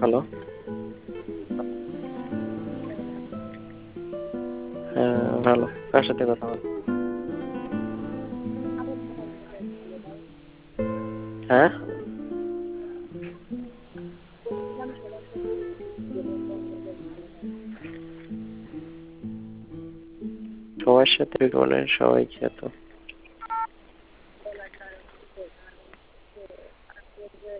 Hello. হ্যাঁ, ভালো। কার সাথে কথা বল? হ্যাঁ, সবার সাথে মানে সবাই খেত।